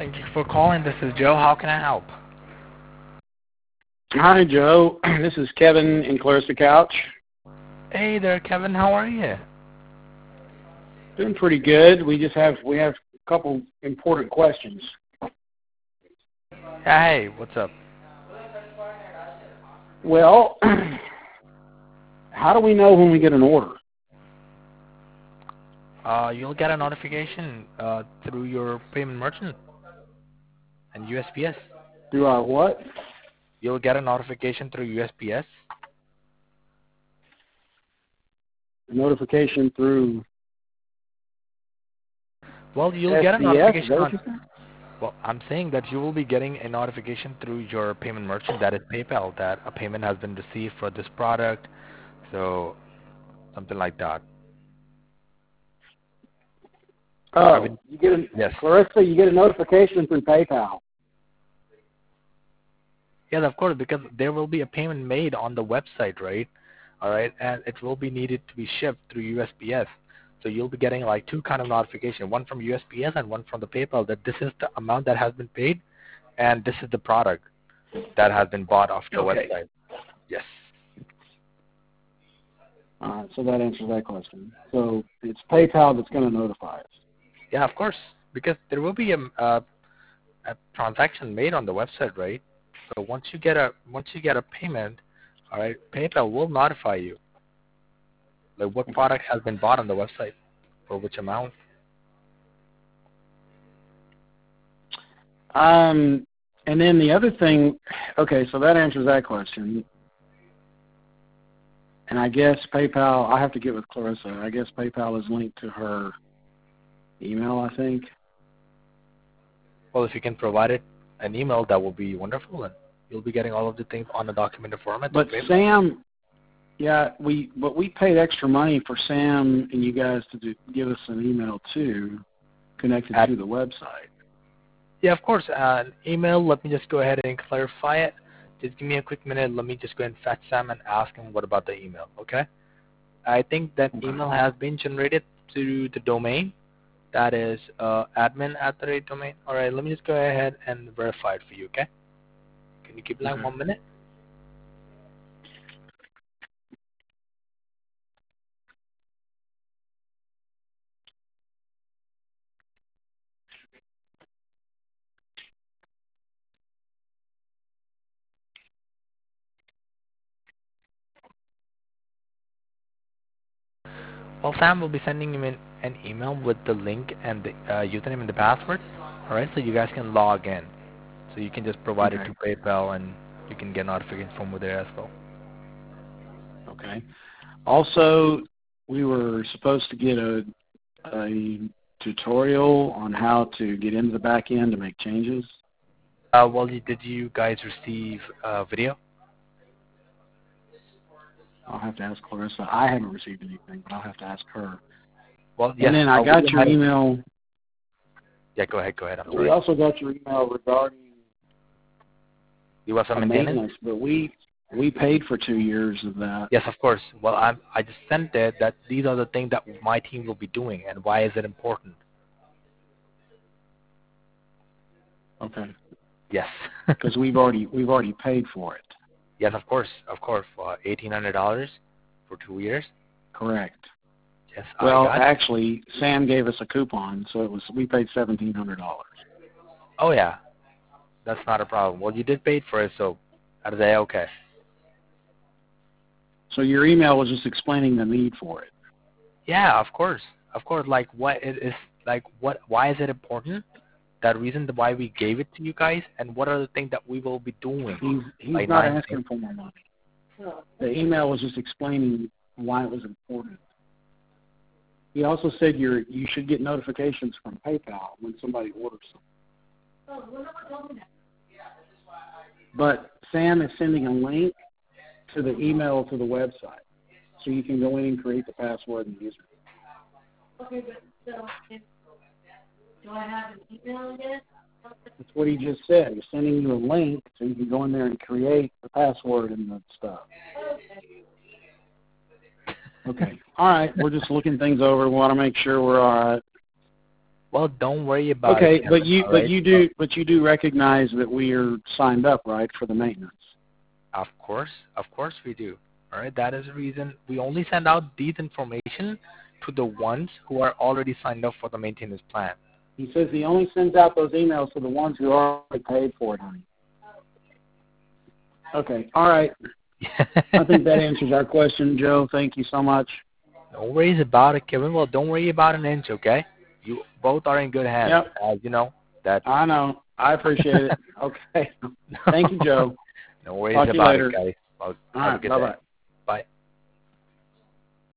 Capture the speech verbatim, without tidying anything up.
Thank you for calling. This is Joe. How can I help? Hi, Joe. This is Kevin in Clarissa Couch. Hey there, Kevin. How are you? Doing pretty good. We just have we have a couple important questions. Yeah, hey, what's up? Well, how do we know when we get an order? Uh, you'll get a notification uh, through your payment merchant and U S P S. Through our what? You'll get a notification through U S P S. A notification through Well, you'll S D S? get a notification Is that what on. you said? Well, I'm saying that you will be getting a notification through your payment merchant, that is PayPal, that a payment has been received for this product. So, something like that. Oh, I mean, you get a, yes. Clarissa, you get a notification through PayPal. Yes, of course, because there will be a payment made on the website, right? All right, and it will be needed to be shipped through U S P S. So you'll be getting like two kind of notification, one from U S P S and one from the PayPal, that this is the amount that has been paid, and this is the product that has been bought off the Okay. website. Yes. All right, so that answers that question. So it's PayPal that's going to notify us. Yeah, of course, because there will be a, a, a transaction made on the website, right? So once you get a once you get a payment, all right, PayPal will notify you like what product has been bought on the website for which amount. Um, and then the other thing, okay, so that answers that question. And I guess PayPal, I have to get with Clarissa. I guess PayPal is linked to her email, I think. Well, if you can provide it an email, that will be wonderful, and you'll be getting all of the things on a documented format. But Sam, yeah, we but we paid extra money for Sam and you guys to do, give us an email too, connected At, to the website. Yeah, of course. Uh, an email. Let me just go ahead and clarify it. Just give me a quick minute. Let me just go and fetch Sam and ask him what about the email. Okay. I think that Okay. email has been generated to the domain. That is uh, admin at the rate domain. All right. Let me just go ahead and verify it for you. Okay. Can you keep line Okay. one minute? Well, Sam will be sending you an, an email with the link and the uh, username and the password. All right. So you guys can log in. So you can just provide Okay. it to PayPal, and you can get notifications from over there as well. Okay. Also, we were supposed to get a a tutorial on how to get into the back end to make changes. Uh, well, you, did you guys receive a video? I'll have to ask Clarissa. I haven't received anything, but I'll have to ask her. Well, yes. And then I uh, got we your have- email. Yeah, go ahead. Go ahead. I'm We sorry. also got your email regarding You have some a maintenance? maintenance, but we we paid for two years of that. Yes, of course. Well, I'm, I just sent it that these are the things that my team will be doing, and why is it important? Okay. Yes. Because we've already we've already paid for it. Yes, of course. Of course. For eighteen hundred dollars for two years. Correct. Yes. Well, I got actually, Sam gave us a coupon, so it was we paid seventeen hundred dollars. Oh yeah. That's not a problem. Well, you did pay for it, so are they okay? So your email was just explaining the need for it. Yeah, of course, of course. Like, what it is, like, what? Why is it important? That reason why we gave it to you guys, and what are the things that we will be doing? He's he's like not nine asking things. for more money. The email was just explaining why it was important. He also said you're you should get notifications from PayPal when somebody orders something. But Sam is sending a link to the email to the website, so you can go in and create the password and use it. Okay, but so if, do I have an email yet? That's what he just said. He's sending you a link so you can go in there and create the password and the stuff. Okay. All right. We're just looking things over. We want to make sure we're all right. Well, don't worry about Okay, it. but you all but right? you do but you do recognize that we are signed up, right, for the maintenance. Of course, of course we do. All right, that is the reason we only send out these information to the ones who are already signed up for the maintenance plan. He says he only sends out those emails to the ones who already paid for it, honey. Okay, all right. I think that answers our question, Joe. Thank you so much. No worries about it, Kevin. Well, don't worry about an inch, okay? You both are in good hands. Yep. As you know, that. I know. I appreciate it. Okay. Thank you, Joe. No worries Talk to you about later. it, guys. Well, All have right, a good bye-bye. day.